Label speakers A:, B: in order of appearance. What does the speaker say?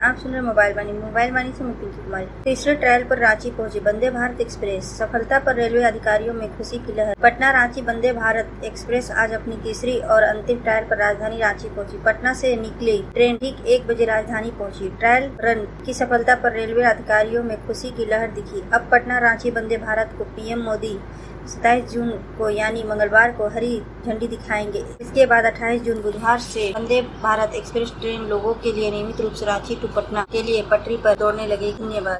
A: आप सुन रहे मोबाइल वाणी से मैं पिंकी कुमारी। तीसरे ट्रायल पर रांची पहुंची वंदे भारत एक्सप्रेस, सफलता पर रेलवे अधिकारियों में खुशी की लहर। पटना रांची वंदे भारत एक्सप्रेस आज अपनी तीसरी और अंतिम ट्रायल पर राजधानी रांची पहुंची। पटना से निकली ट्रेन ठीक 1 बजे राजधानी पहुंची। ट्रायल रन की सफलता पर रेलवे अधिकारियों में खुशी की लहर दिखी। अब पटना रांची वंदे भारत को पीएम मोदी 27 जून को यानी मंगलवार को हरी झंडी दिखाएंगे। इसके बाद 28 जून बुधवार से वंदे भारत एक्सप्रेस ट्रेन लोगों के लिए नियमित रूप से रांची टू पटना के लिए पटरी पर दौड़ने लगेगी। धन्यवाद।